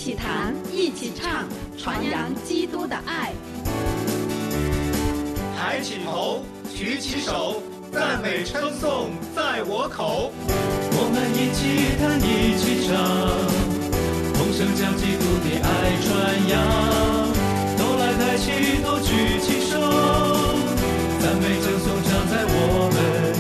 起谈，一起唱，传扬基督的爱。 抬起头，举起手，赞美称颂在我口。 我们一起弹，一起唱，同声将基督的爱传扬。都来抬起头，举起手，赞美称颂常在我们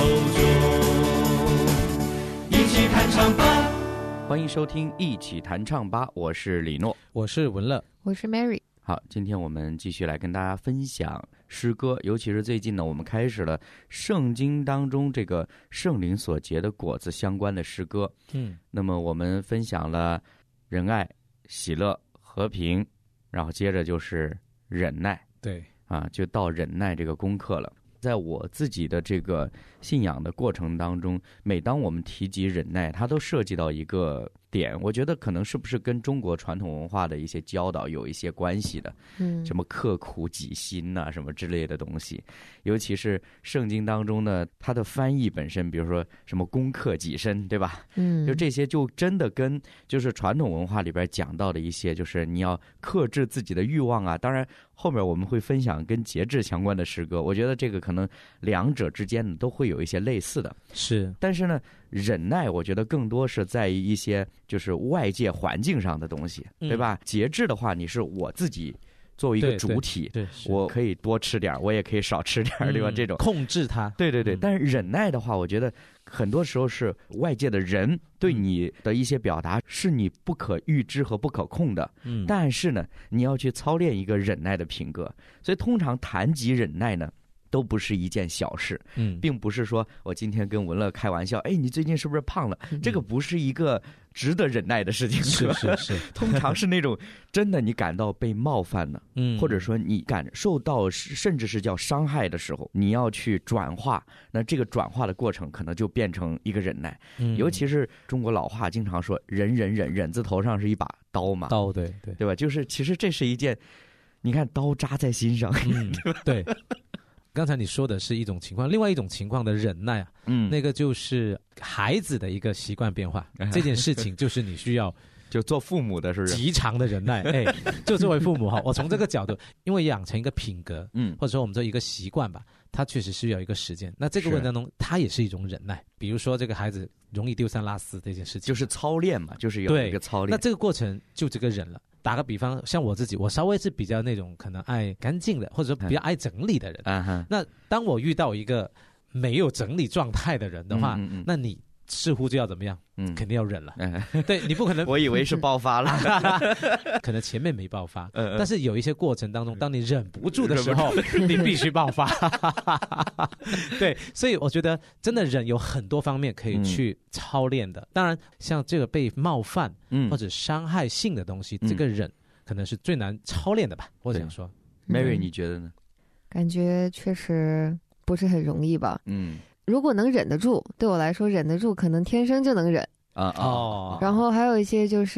口中。一起弹唱吧！ 欢迎收听一起弹唱吧，我是李诺， 我是文乐， 我是 Mary。 好，今天我们继续来跟大家分享诗歌，尤其是最近呢，我们开始了圣经当中这个圣灵所结的果子相关的诗歌。那么我们分享了仁爱、喜乐、和平，然后接着就是忍耐。 对啊，就到忍耐这个功课了。在我自己的这个信仰的过程当中，每当我们提及忍耐，它都涉及到一个点，我觉得可能是不是跟中国传统文化的一些教导有一些关系的，什么刻苦己心呐、什么之类的东西。尤其是圣经当中呢，它的翻译本身，比如说什么攻克己身，对吧？就这些就真的跟就是传统文化里边讲到的一些，就是你要克制自己的欲望啊。当然后面我们会分享跟节制相关的诗歌，我觉得这个可能两者之间都会有一些类似的。 是， 但是呢，忍耐我觉得更多是在于一些就是外界环境上的东西，对吧？节制的话，你是我自己作为一个主体， 对， 我可以多吃点，我也可以少吃点，对吧？这种控制它， 对。但是忍耐的话，我觉得很多时候是外界的人对你的一些表达是你不可预知和不可控的，但是呢，你要去操练一个忍耐的品格。所以通常谈及忍耐呢，都不是一件小事，并不是说我今天跟文乐开玩笑，哎，你最近是不是胖了？这个不是一个值得忍耐的事情， 是， 通常是那种真的你感到被冒犯了，或者说你感受到甚至是叫伤害的时候，你要去转化，那这个转化的过程可能就变成一个忍耐。尤其是中国老话经常说忍，忍字头上是一把刀嘛， 刀，对吧？就是其实这是一件，你看刀扎在心上， 对。刚才你说的是一种情况，另外一种情况的忍耐啊，那个就是孩子的一个习惯变化。这件事情就是你需要就做父母的是不是极长的忍耐？哎，就作为父母哈，我从这个角度，因为养成一个品格，或者说我们说一个习惯吧，它确实需要一个时间。那这个过程当中，它也是一种忍耐。比如说这个孩子容易丢三落四这件事情， 就是操练嘛，就是有一个操练。 那这个过程就这个忍了。打个比方，像我自己，我稍微是比较那种可能爱干净的，或者说比较爱整理的人。那当我遇到一个没有整理状态的人的话，那你似乎就要怎么样？肯定要忍了。对，你不可能。 我以为是爆发了， 可能前面没爆发，但是有一些过程当中，当你忍不住的时候，你必须爆发。对，所以我觉得真的忍有很多方面可以去操练的。当然，像这个被冒犯或者伤害性的东西，这个忍可能是最难操练的吧。我想说 ，Mary， 你觉得呢？ 感觉确实不是很容易吧。如果能忍得住，对我来说忍得住，可能天生就能忍。然后还有一些就是，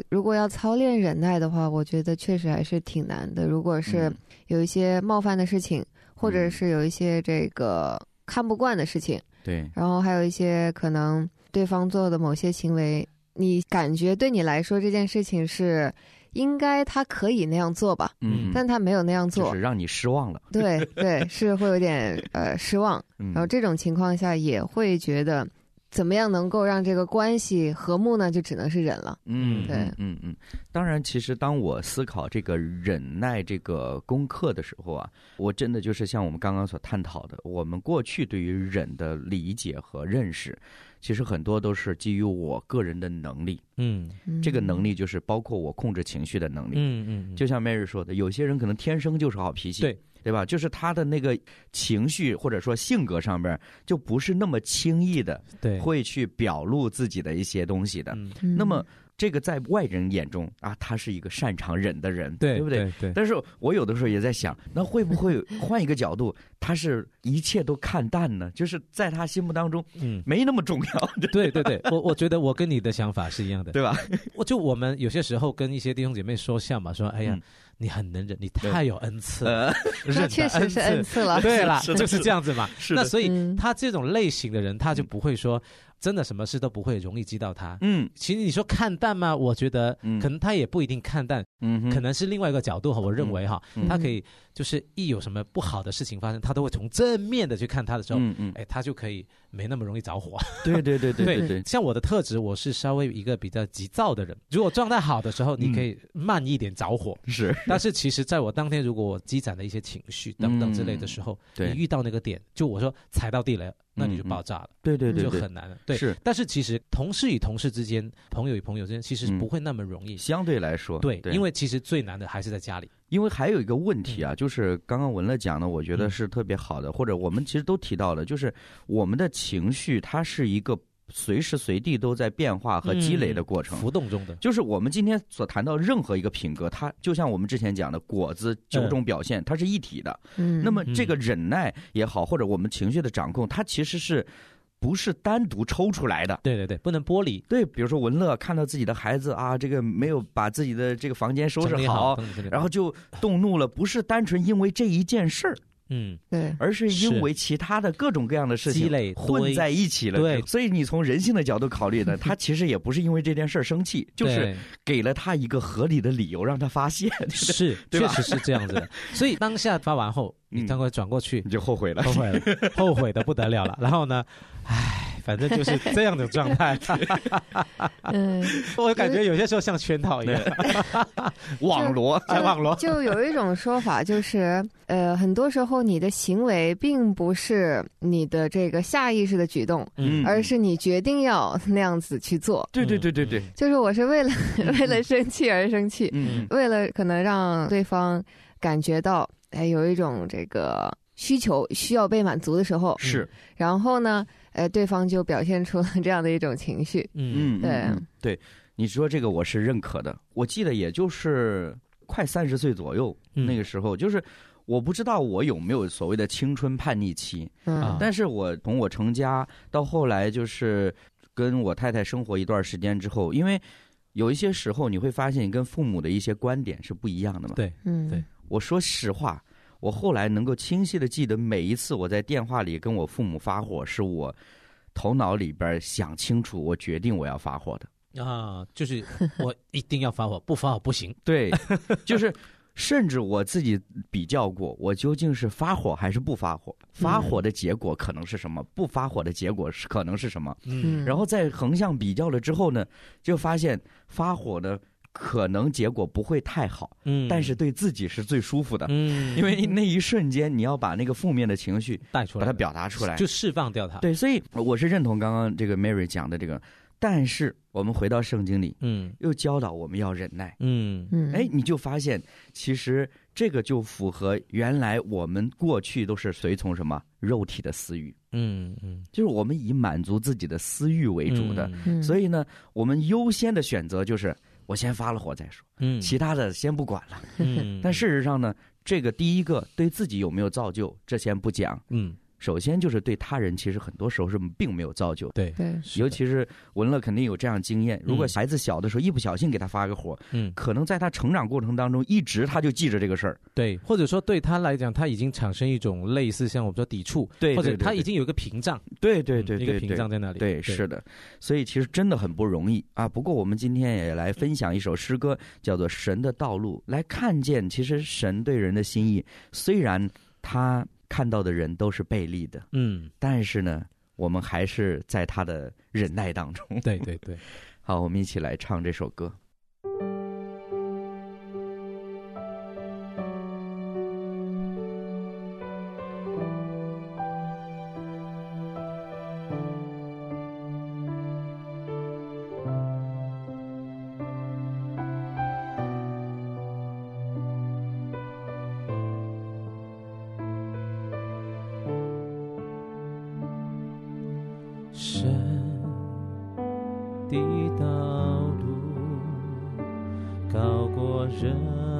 如果要操练忍耐的话，我觉得确实还是挺难的。如果是有一些冒犯的事情，或者是有一些这个看不惯的事情， 对， 然后还有一些可能对方做的某些行为，你感觉对你来说这件事情是应该他可以那样做吧，但他没有那样做， 就是让你失望了。 对，是会有点失望。然后这种情况下也会觉得怎么样能够让这个关系和睦呢？就只能是忍了。对， 当然，其实当我思考这个忍耐这个功课的时候啊，我真的就是像我们刚刚所探讨的，我们过去对于忍的理解和认识，其实很多都是基于我个人的能力。这个能力就是包括我控制情绪的能力。就像 Mary 说的，有些人可能天生就是好脾气，对吧？就是他的那个情绪或者说性格上边就不是那么轻易的会去表露自己的一些东西的。那么这个在外人眼中啊，他是一个擅长忍的人，对不对？但是我有的时候也在想，那会不会换一个角度，他是一切都看淡呢？就是在他心目当中，没那么重要。 对，我觉得我跟你的想法是一样的， 对吧？ 我们有些时候跟一些弟兄姐妹说笑嘛，说哎呀，你很能忍，你太有恩赐了， 那确实是恩赐了。 对了，就是这样子嘛。那所以他这种类型的人，他就不会说真的什么事都不会容易激到他。其实你说看淡吗？我觉得可能他也不一定看淡，可能是另外一个角度我认为他可以就是一有什么不好的事情发生，他都会从正面的去看他的时候，他就可以没那么容易着火。 对， 像我的特质，我是稍微一个比较急躁的人。如果状态好的时候，你可以慢一点着火，但是其实在我当天如果我积攒的一些情绪等等之类的时候，你遇到那个点，就我说踩到地雷了，那你就爆炸了。 对， 就很难了。对，是。但是其实同事与同事之间，朋友与朋友之间，其实不会那么容易。 相对来说， 对，因为其实最难的还是在家里。 因为还有一个问题啊，就是刚刚文乐讲的，我觉得是特别好的，或者我们其实都提到了，就是我们的情绪它是一个随时随地都在变化和积累的过程， 浮动中的。 就是我们今天所谈到任何一个品格，它就像我们之前讲的果子9种表现，它是一体的。那么这个忍耐也好，或者我们情绪的掌控，它其实是不是单独抽出来的？ 对，不能剥离。 对，比如说文乐看到自己的孩子啊，这个没有把自己的这个房间收拾好，然后就动怒了，不是单纯因为这一件事儿。 对， 而是因为其他的各种各样的事情积累混在一起了。对，所以你从人性的角度考虑呢，他其实也不是因为这件事生气，就是给了他一个合理的理由让他发泄。 是，确实是这样子的。所以当下发完后，你当会转过去， 你就后悔了， 后悔的不得了了。然后呢，反正就是这样的状态。我感觉有些时候像圈套一样， 网罗。 就有一种说法，就是很多时候你的行为并不是你的这个下意识的举动，而是你决定要那样子去做。 对， 就是我是为了生气而生气，为了可能让对方感觉到有一种这个需求需要被满足的时候， 是， 然后呢对方就表现出了这样的一种情绪。 对，你说这个我是认可的。我记得也就是快30岁左右，那个时候就是我不知道我有没有所谓的青春叛逆期，但是我从我成家到后来就是跟我太太生活一段时间之后，因为有一些时候你会发现你跟父母的一些观点是不一样的嘛。 对， 我说实话，我后来能够清晰的记得每一次我在电话里跟我父母发火，是我头脑里边想清楚，我决定我要发火的就是我一定要发火，不发火不行。 对，就是甚至我自己比较过，我究竟是发火还是不发火？发火的结果可能是什么？不发火的结果可能是什么？然后在横向比较了之后呢，就发现发火的可能结果不会太好，但是对自己是最舒服的，因为那一瞬间你要把那个负面的情绪带出来， 把它表达出来， 就释放掉它。 对，所以我是认同刚刚这个 Mary 讲的这个。但是我们回到圣经里，又教导我们要忍耐，你就发现其实这个就符合原来我们过去都是随从什么肉体的私欲，就是我们以满足自己的私欲为主的，所以呢，我们优先的选择就是我先发了火再说，其他的先不管了，但事实上呢，这个第一个对自己有没有造就，这先不讲，首先就是对他人，其实很多时候是并没有造就。 对， 尤其是文乐肯定有这样经验。如果孩子小的时候一不小心给他发个火，可能在他成长过程当中，一直他就记着这个事儿。 对，或者说对他来讲，他已经产生一种类似像我们说抵触， 对， 或者他已经有一个屏障。 对， 一个屏障在那里。 对，是的。所以其实真的很不容易啊。不过我们今天也来分享一首诗歌，叫做《神的道路》，来看见其实神对人的心意，虽然他看到的人都是背离的，但是呢，我们还是在他的忍耐当中。 对， 好，我们一起来唱这首歌。 神的道路高过人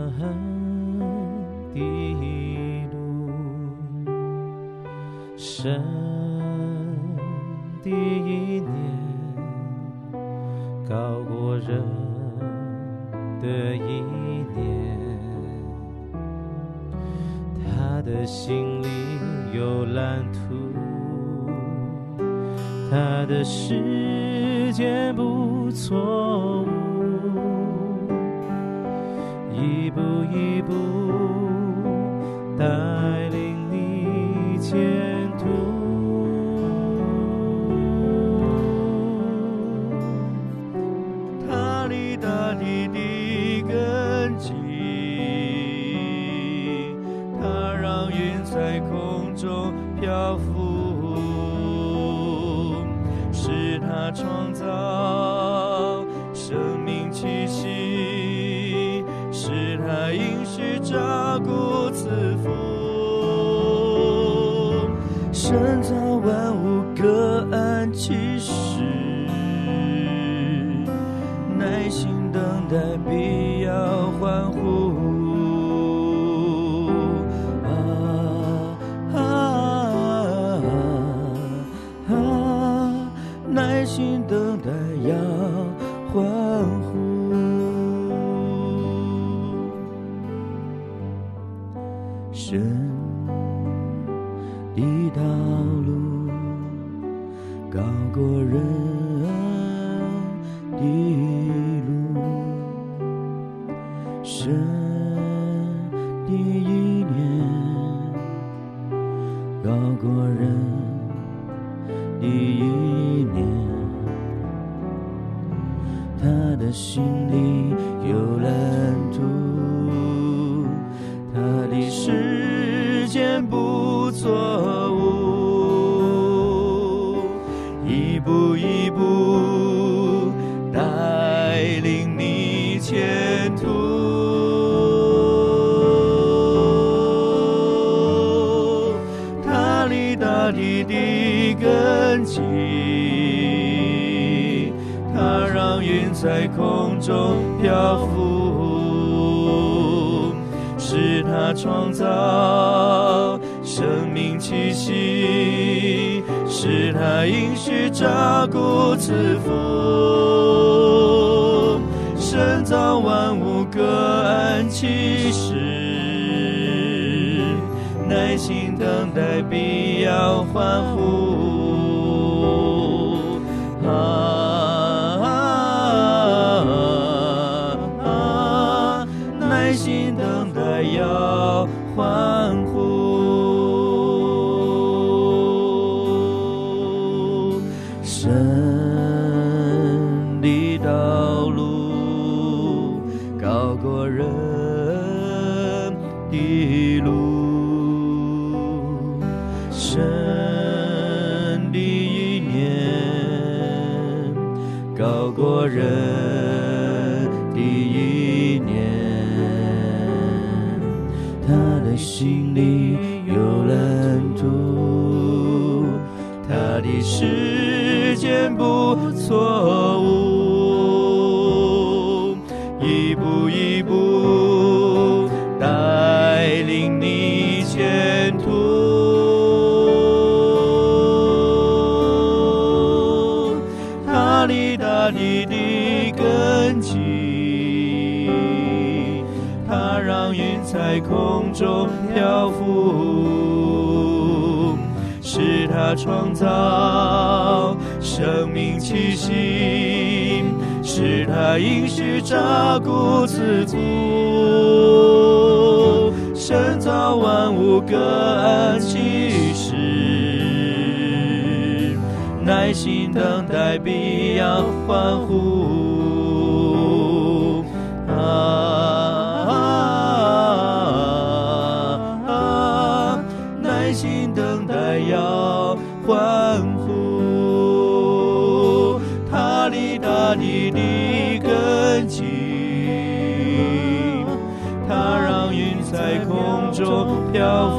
的路，神的意念高过人的意念，他的心里有蓝图， 他的时间不错误，一步一步带领你前途。他立大地的根基，他让云在空中漂浮，是他创造生命气息，是他应许照顾赐福，深造万物各按其时，耐心等待必要欢呼。耐心等待要欢呼。神的道路高过人的路，神的意念高过人的意念，他的心里有蓝图，他的时间不错误，一步一步带领你前途。他立大地的根基，他让云在空中漂浮，是他创造生命气息，是他应许照顾赐福，深造万物各按其时，耐心等待必要欢呼。耐心等待要欢呼。神的道路高过人的路，神的意念高过人的意念，他的心里有蓝图，他的时间不错误，一步一步带领你前途。他立大地的根基，他让云在空中漂浮，是他创造生命气息，是他应许照顾赐福，深造万物各按其时，耐心等待必要欢呼。耐心等待要欢呼。他立大地的根基，他让云在空中漂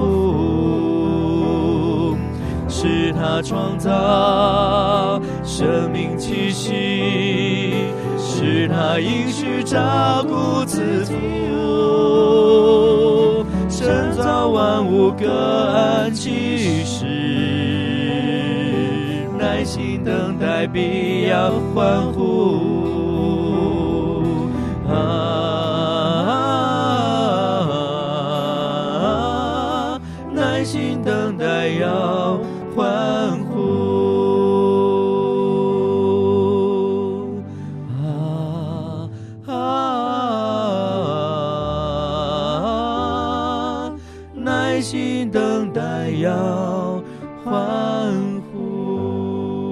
浮，是他创造生命气息，是他应许照顾赐福，深造万物各按其时，耐心等待必要欢呼。耐心等待要欢呼。 心等待要欢呼。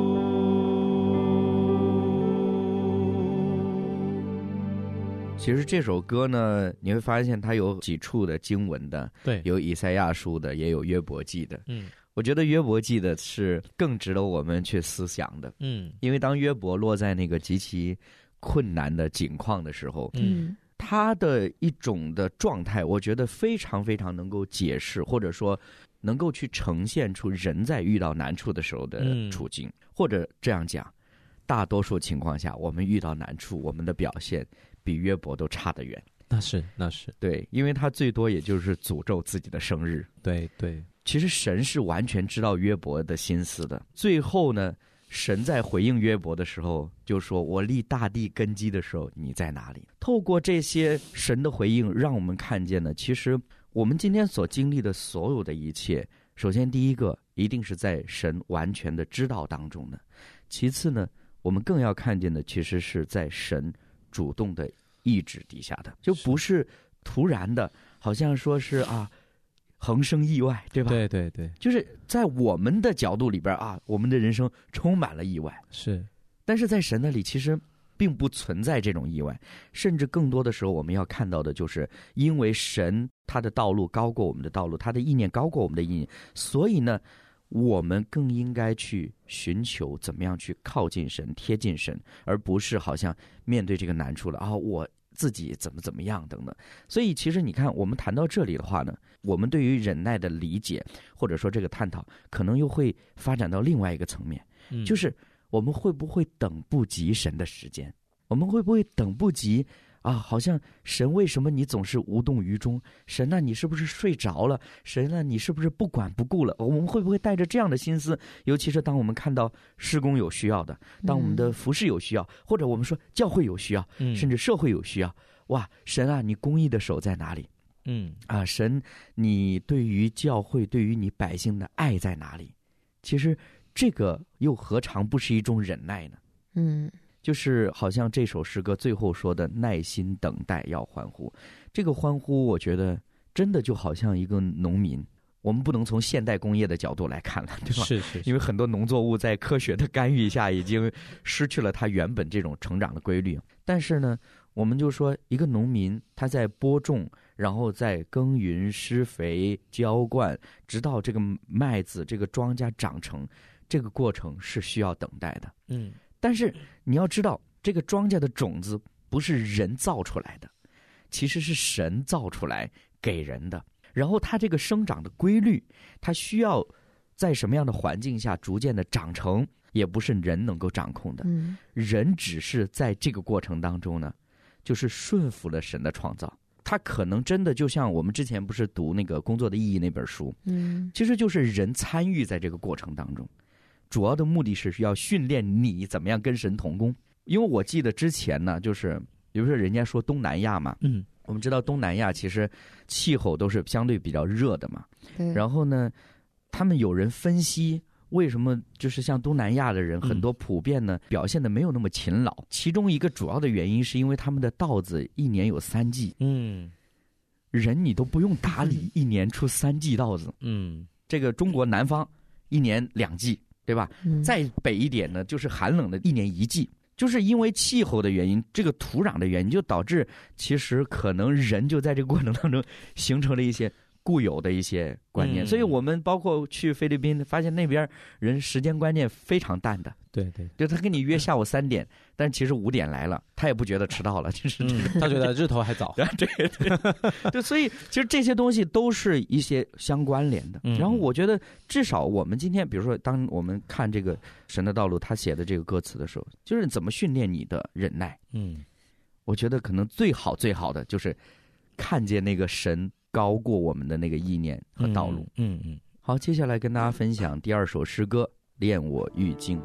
其实这首歌呢，你会发现它有几处的经文的， 对， 有以赛亚书的，也有约伯记的。我觉得约伯记的是更值得我们去思想的。因为当约伯落在那个极其困难的境况的时候，他的一种的状态，我觉得非常非常能够解释，或者说能够去呈现出人在遇到难处的时候的处境。或者这样讲，大多数情况下，我们遇到难处，我们的表现比约伯都差得远。 那是对，因为他最多也就是诅咒自己的生日。 对， 其实神是完全知道约伯的心思的。最后呢，神在回应约伯的时候就说，我立大地根基的时候你在哪里。透过这些神的回应，让我们看见呢，其实我们今天所经历的所有的一切，首先第一个一定是在神完全的知道当中的，其次呢，我们更要看见的其实是在神主动的意志底下的，就不是突然的，好像说是横生意外，对吧？ 对， 就是在我们的角度里边我们的人生充满了意外， 是， 但是在神那里其实并不存在这种意外，甚至更多的时候我们要看到的就是因为神他的道路高过我们的道路，他的意念高过我们的意念，所以呢我们更应该去寻求怎么样去靠近神，贴近神，而不是好像面对这个难处了我自己怎么样等等。所以其实你看，我们谈到这里的话呢，我们对于忍耐的理解或者说这个探讨，可能又会发展到另外一个层面，就是我们会不会等不及神的时间？我们会不会等不及好像神为什么你总是无动于衷？神你是不是睡着了？神你是不是不管不顾了？我们会不会带着这样的心思？尤其是当我们看到事工有需要的，当我们的服事有需要，或者我们说教会有需要，甚至社会有需要，哇，神你公义的手在哪里？神你对于教会对于你百姓的爱在哪里？其实这个又何尝不是一种忍耐呢？就是好像这首诗歌最后说的耐心等待要欢呼，这个欢呼我觉得真的就好像一个农民，我们不能从现代工业的角度来看了，对吧？ 是， 因为很多农作物在科学的干预下已经失去了它原本这种成长的规律。但是呢，我们就说一个农民他在播种，然后在耕耘施肥浇灌，直到这个麦子这个庄稼长成，这个过程是需要等待的。但是你要知道，这个庄稼的种子不是人造出来的，其实是神造出来给人的。然后它这个生长的规律，它需要在什么样的环境下逐渐的长成，也不是人能够掌控的。人只是在这个过程当中呢，就是顺服了神的创造。他可能真的就像我们之前不是读那个《工作的意义》那本书，其实就是人参与在这个过程当中。主要的目的是要训练你怎么样跟神同工。因为我记得之前呢，就是比如说人家说东南亚嘛，我们知道东南亚其实气候都是相对比较热的嘛，然后呢他们有人分析为什么就是像东南亚的人很多普遍呢表现的没有那么勤劳，其中一个主要的原因是因为他们的稻子一年有3季，人你都不用打理，一年出3季稻子，这个中国南方一年2季，对吧？再北一点呢，就是寒冷的一年1季，就是因为气候的原因，这个土壤的原因，就导致其实可能人就在这个过程当中形成了一些固有的一些观念。所以我们包括去菲律宾，发现那边人时间观念非常淡的。 对， 就他跟你约下午3点，但其实5点来了，他也不觉得迟到了，就是他觉得日头还早。 对，所以其实这些东西都是一些相关联的。然后我觉得至少我们今天，比如说当我们看这个神的道路，他写的这个歌词的时候，就是怎么训练你的忍耐。我觉得可能最好的就是看见那个神高过我们的那个意念和道路。好，接下来跟大家分享第2首诗歌《恋我愈精》。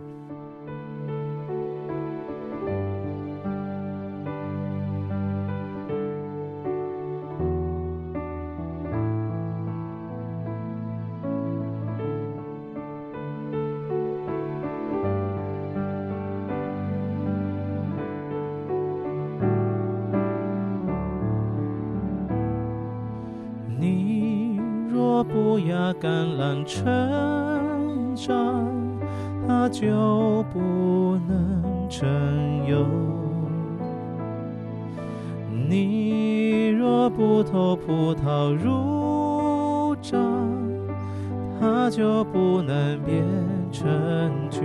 你若不发芽橄榄成长，它就不能成油。你若不投葡萄入榨，它就不能变成酒。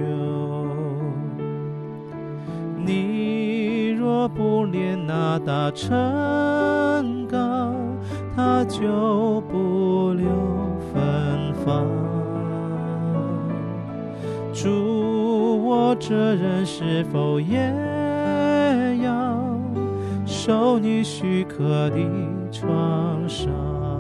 你若不炼那大成膏，它就不留芬芳。主，我这人是否也要受你许可的创伤？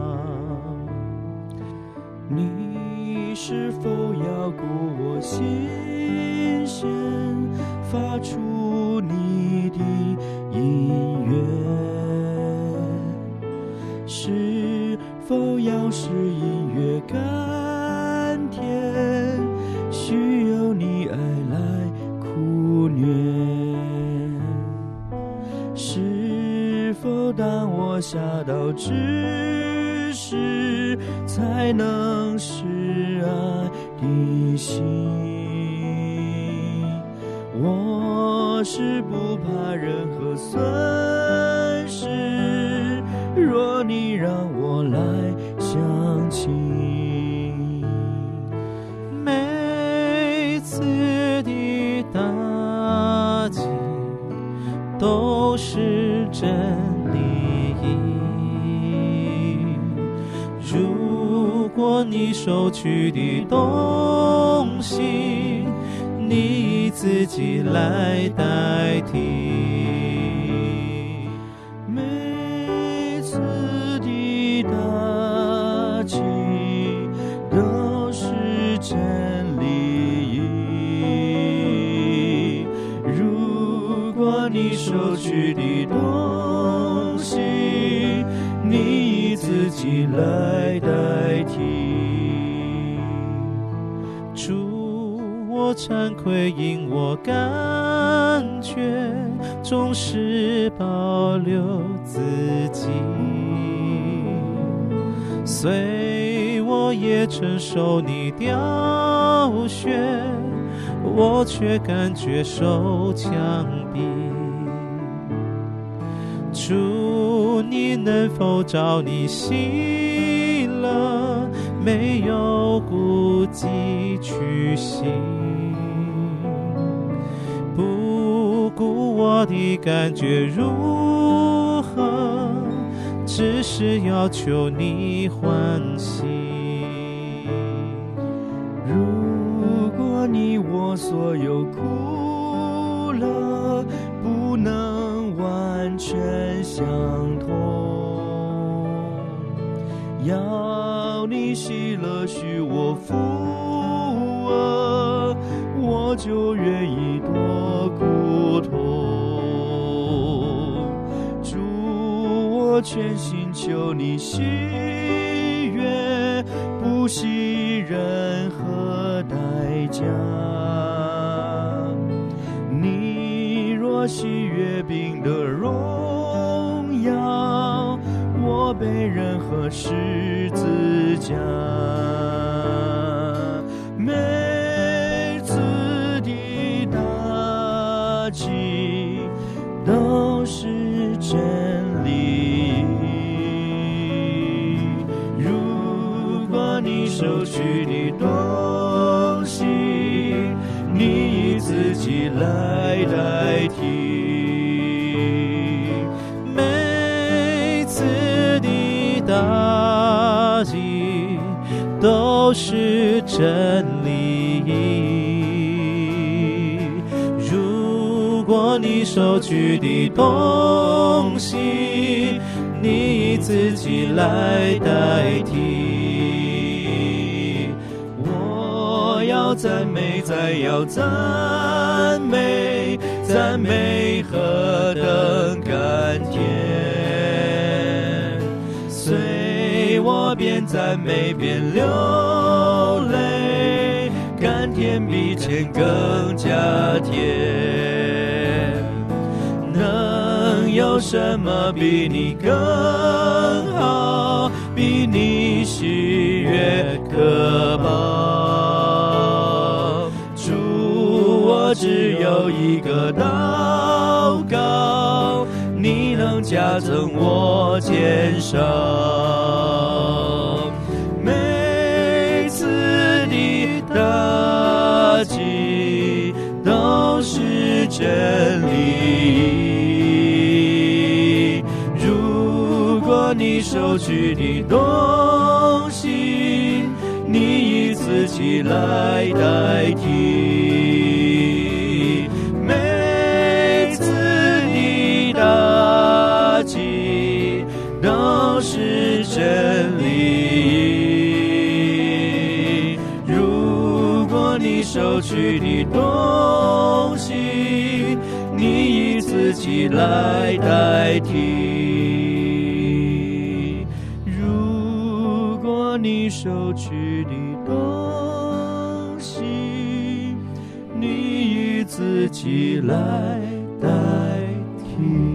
你是否要顾我心弦，发出你的音乐？是否要使音乐甘甜，需由你爱来苦虐？是否当我下到之时，才能是爱的心？我是不怕任何损失，若你让我来相亲。 每次的打击都是真理。如果你收取的东西，你以自己来代替。 每次的打击都是真理。如果你收取的东西，你以自己来代替。 主，我惭愧，因我感觉总是保留自己，虽我也承受你刁选，我却感觉受枪毙。主，你能否照你喜乐，没有顾忌去行，不顾我的感觉如何，只是要求你欢喜。 如果你我所有苦乐不能完全相同，要你喜乐许我负恶，我就愿意多苦痛。主，我全心求你喜悦，不惜任何代价。你若喜悦并得荣耀，我背任何十字架。每次的打击都是真理。如果你收取的东西，你以自己来代替。每次的打击都是真理。如果你收取的东西，你以自己来代替。我要赞美，再要赞美，赞美何等甘甜。随我边赞美边流泪，甘甜比甜更加甜。能有有什么比你更好，比你喜悦可报？主，我只有一个祷告，你能加增我减少。每次的打击都是真理，如果你收取的东西，你以自己来代替，每次的打击都是真理，如果你收取的东西，你以自己来代替，如果你收取的东西，你以自己来代替。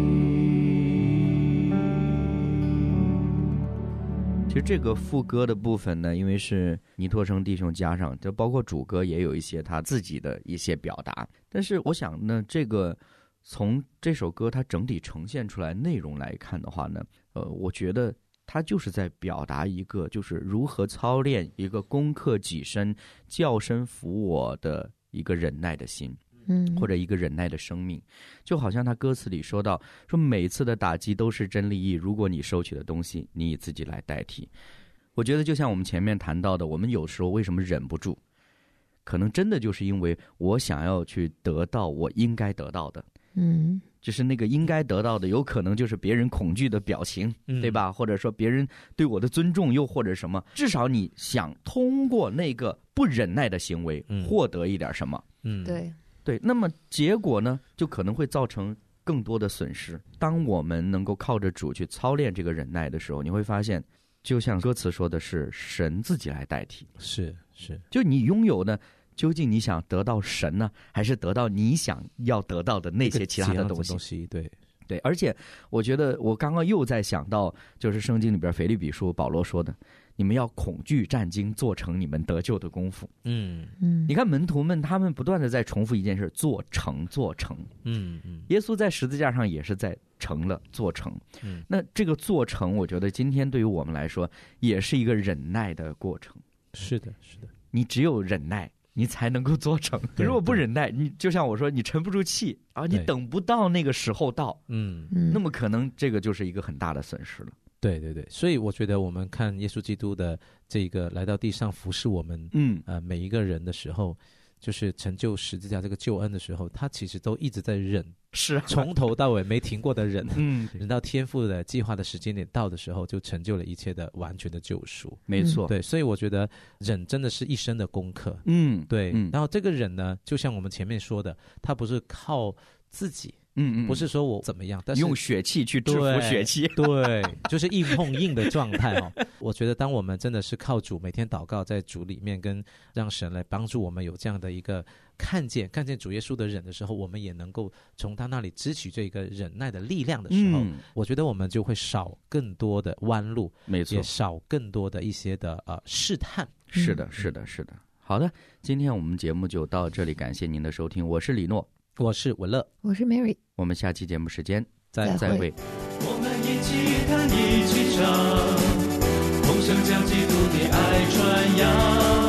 其实这个副歌的部分呢，因为是尼托生弟兄加上，就包括主歌也有一些他自己的一些表达。但是我想呢，这个从这首歌它整体呈现出来内容来看的话呢，我觉得它就是在表达一个就是如何操练一个攻克己身、较身服我的一个忍耐的心。或者一个忍耐的生命，就好像他歌词里说到，说每次的打击都是真利益，如果你收取的东西，你以自己来代替。我觉得就像我们前面谈到的，我们有时候为什么忍不住，可能真的就是因为我想要去得到我应该得到的，就是那个应该得到的，有可能就是别人恐惧的表情，对吧？或者说别人对我的尊重，又或者什么，至少你想通过那个不忍耐的行为获得一点什么。对，那么结果呢，就可能会造成更多的损失。当我们能够靠着主去操练这个忍耐的时候，你会发现，就像歌词说的是，神自己来代替。 是， 就你拥有的，究竟你想得到神呢，还是得到你想要得到的那些其他的东西？对，而且我觉得我刚刚又在想到，就是圣经里边腓立比书保罗说的，你们要恐惧战惊，做成你们得救的功夫。你看门徒们，他们不断的在重复一件事，做成。耶稣在十字架上也是在成了，做成。那这个做成，我觉得今天对于我们来说，也是一个忍耐的过程。 是的， 你只有忍耐，你才能够做成。如果不忍耐，你就像我说，你沉不住气啊，你等不到那个时候到，那么可能这个就是一个很大的损失了。 对，所以我觉得我们看耶稣基督的这个来到地上服侍我们，每一个人的时候，就是成就十字架这个救恩的时候，他其实都一直在忍， 是从头到尾没停过的忍，忍到天父的计划的时间点到的时候，就成就了一切的完全的救赎。 没错， 对，所以我觉得忍真的是一生的功课。对，然后这个忍呢，就像我们前面说的，他不是靠自己。不是说我怎么样，但是用血气去制服血气， 对，就是硬碰硬的状态哦。我觉得当我们真的是靠主每天祷告，在主里面跟让神来帮助我们有这样的一个看见主耶稣的忍的时候，我们也能够从他那里支取这个忍耐的力量的时候，我觉得我们就会少更多的弯路， 没错， 也少更多的一些的试探。 是的。好的，今天我们节目就到这里，感谢您的收听，我是李诺。 我是文乐， 我是 Mary， 我们下期节目时间再会。 我们一起弹，一起唱，同声将基督的爱传扬。